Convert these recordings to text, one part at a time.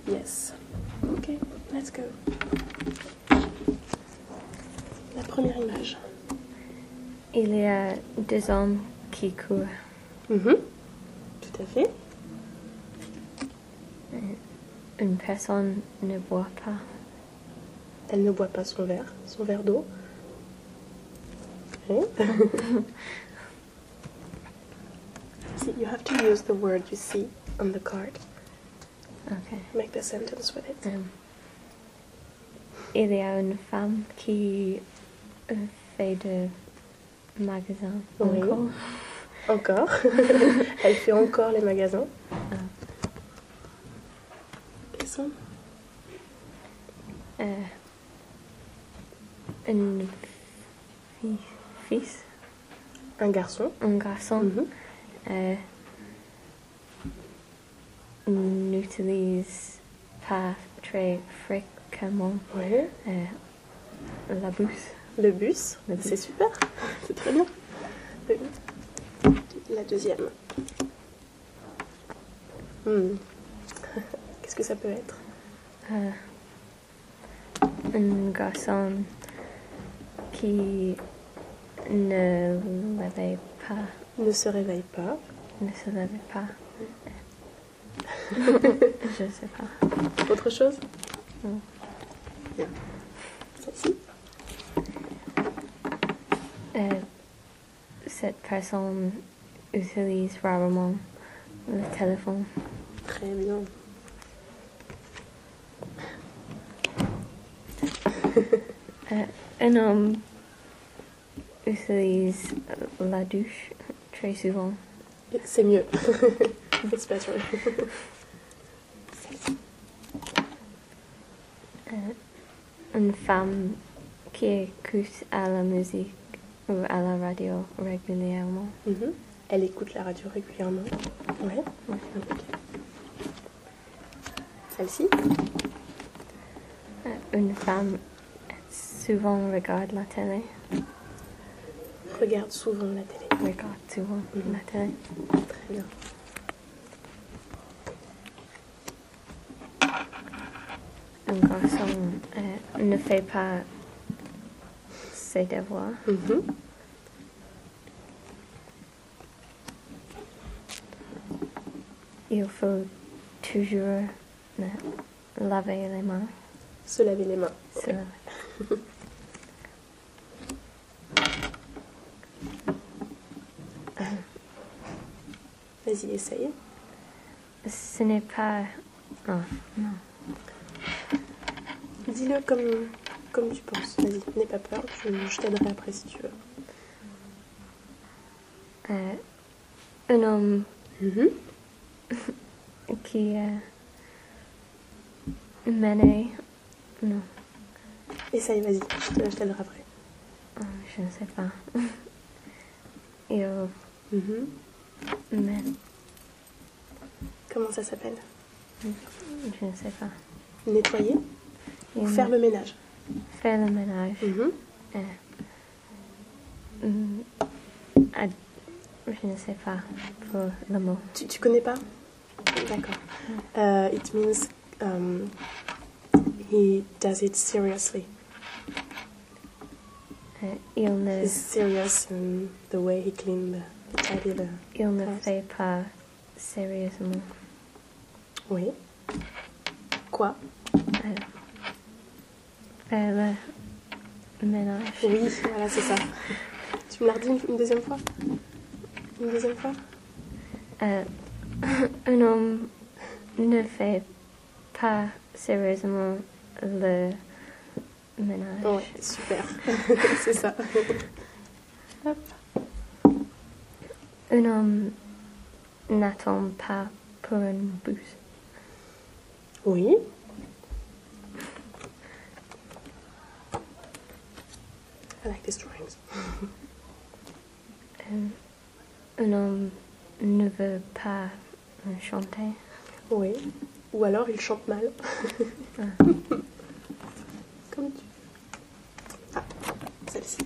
Yes. Ok, let's go. La première image. Il y a 2 hommes qui courent. Tout à fait. Une personne ne boit pas. Elle ne boit pas son verre d'eau. Okay. See, you have to use the word you see on the card. Okay. Make the sentence with it. Il y a une femme qui fait de magasin. Oui. Encore. Encore. Elle fait encore les magasins. Quels sont? Un fils. Un garçon. Un garçon. N'utilise pas très fréquemment Oui. la bus. Le bus. C'est super. C'est très bien. La deuxième. Qu'est-ce que ça peut être? Un garçon qui ne réveille pas. Ne se réveille pas. Ne se réveille pas. Je ne sais pas. Autre chose? Non. Bien. Celle-ci? Cette personne utilise rarement le téléphone. Très bien. Un homme utilise la douche très souvent. C'est mieux. It's better. Une femme qui écoute à la musique ou à la radio régulièrement. Elle écoute la radio régulièrement. Ouais. Okay. Celle-ci? Une femme souvent regarde la télé. Regarde souvent la télé. Regarde souvent la télé. Très bien. Un garçon ne fait pas ses devoirs. Il faut toujours laver les mains. Se laver les mains. Se laver. Vas-y, essaye. Ce n'est pas... Oh, non. Dis-le comme tu penses. Vas-y, n'aie pas peur. Je t'aiderai après si tu veux. Un homme qui mène... Non. Essaye, vas-y. Je t'aiderai après. Oh, je ne sais pas. Il mène... Comment ça s'appelle? Je ne sais pas. Nettoyer ou faire le ménage? Faire le ménage. Je ne sais pas pour le mot. Tu connais pas? D'accord. It means he does it seriously. Il ne... He's serious in the way he clean the tidy the Il ne house. fait pas sérieusement. Oui. Quoi? Faire le ménage. Oui, voilà, c'est ça. Tu me l'as redit une deuxième fois? Une deuxième fois? Un homme ne fait pas sérieusement le ménage. Ouais, super. C'est ça. Hop. Un homme n'attend pas pour un bus. Oui. I like these drawings. Un homme ne veut pas chanter. Oui. Ou alors il chante mal. Comme tu... Ah, celle-ci.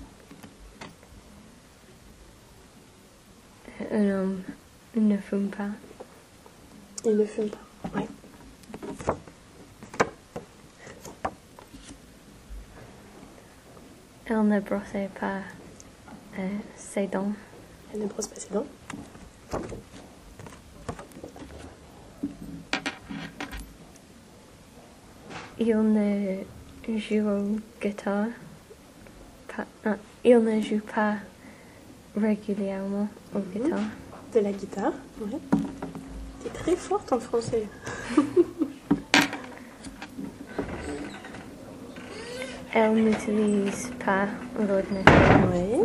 Un homme ne fume pas. Il ne fume pas. Ouais. Elle ne brossait pas ses dents. Elle ne brosse pas ses dents. Il ne joue au guitare. Il ne joue pas régulièrement au guitare. De la guitare, ouais. T'es très forte en français. Elle n'utilise pas l'ordinateur. Ouais.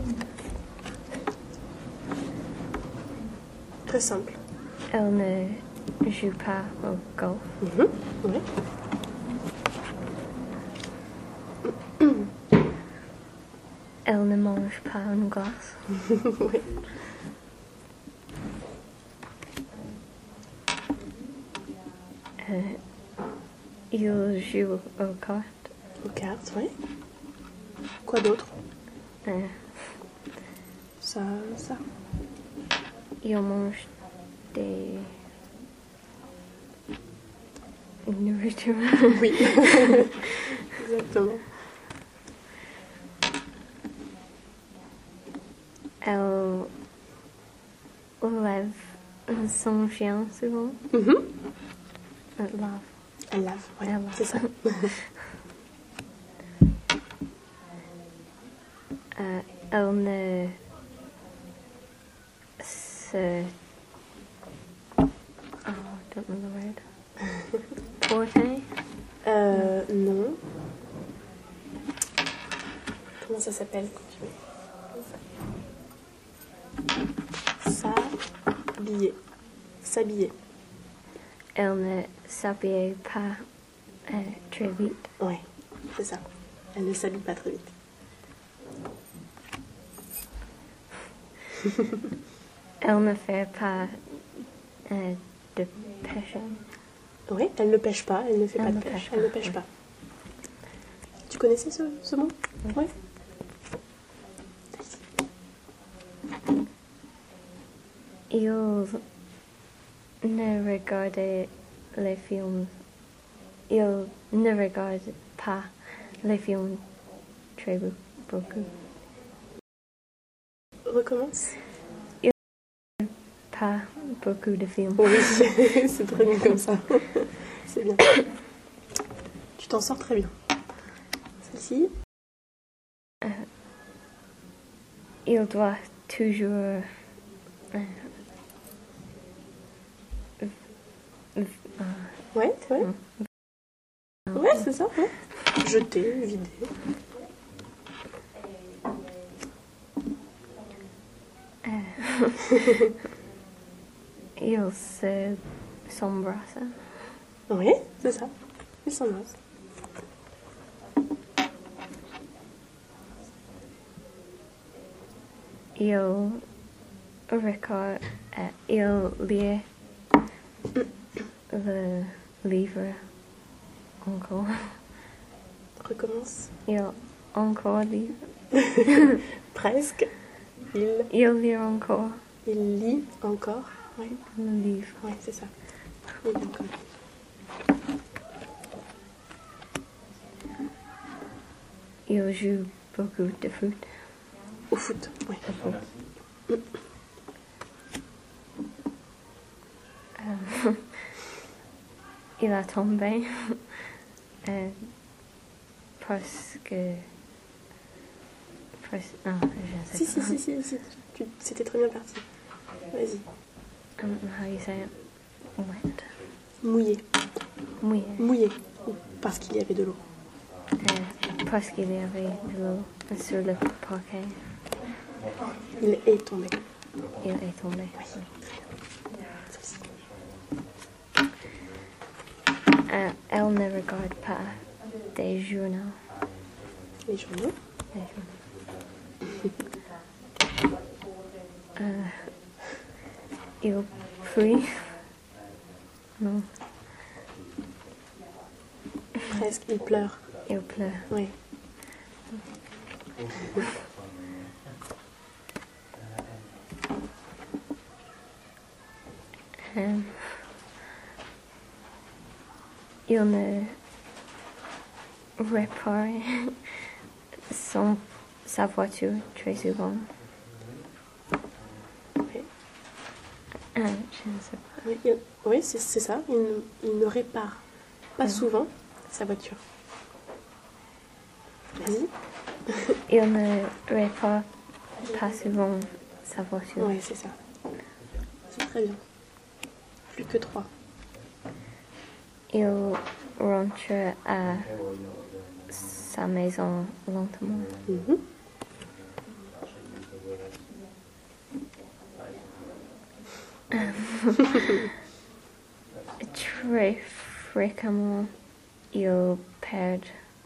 Très simple. Elle ne joue pas au golf. Ouais. Elle ne mange pas une glace. Ouais. Il joue aux cartes. Aux cartes, ouais. Quoi d'autre? Euh, Ça. il mange des nourritures. Oui. Exactement. Elle lève son chien souvent. Elle lave. Elle lave, ouais. Elle lave. C'est ça. Elle ne se... Oh, I don't know the word. Porte? Non. Comment ça s'appelle quand tu mets S'habiller. S'habiller. Elle ne s'habille pas très vite. Ouais, c'est ça. Elle ne s'habille pas très vite. Elle ne fait pas de pêche. Oui, elle ne pêche pas, elle ne fait Elle pas de ne pêche. pêche Elle ne pas, pêche ouais. pas. Tu connaissais ce mot? Oui. Il ne regarde les films. Il ne regarde pas les films très beaucoup. Recommence. Pas beaucoup de films. Oui, c'est très bien comme ça. C'est bien. Tu t'en sors très bien. Celle-ci. Il doit toujours Ouais, c'est vrai. Ouais, c'est ça. Ouais. Jeter, vider. il s'embrasse. Oui, c'est ça. Ils s'embrassent. Il regarde, il lit le livre encore. Recommence. Il encore lit. Presque. Il lit encore Il lit encore. Oui, le livre. ouais, c'est ça. Il lit encore. Il joue beaucoup de foot. Au foot, oui. Il a tombé parce que... non, je sais pas. Si. C'était très bien parti. Vas-y. How you say it? Wet. Mouillé. Mouillé. Mouillé. Parce qu'il y avait de l'eau. Parce qu'il y avait de l'eau sur le parquet. Il est tombé. Il est tombé. Celle-ci. Elle ne regarde pas des journaux. Les journaux. Des journaux. Il prie. Non, Presque. Il pleure. il pleure. Oui. Il ne répare sa voiture très souvent. Oui, Je ne sais pas. oui, oui, c'est ça. Il ne répare pas souvent sa voiture. Vas-y. Il ne répare pas souvent sa voiture. Oui, c'est ça. C'est très bien. Plus que 3. Il rentre à sa maison lentement. Très fréquemment, il perd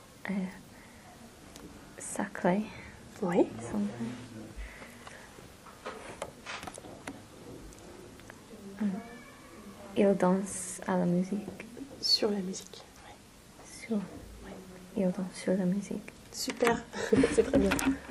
sa clé. Oui. Il danse à la musique. Sur la musique. Oui. Il danse sur la musique. Super. C'est très bien.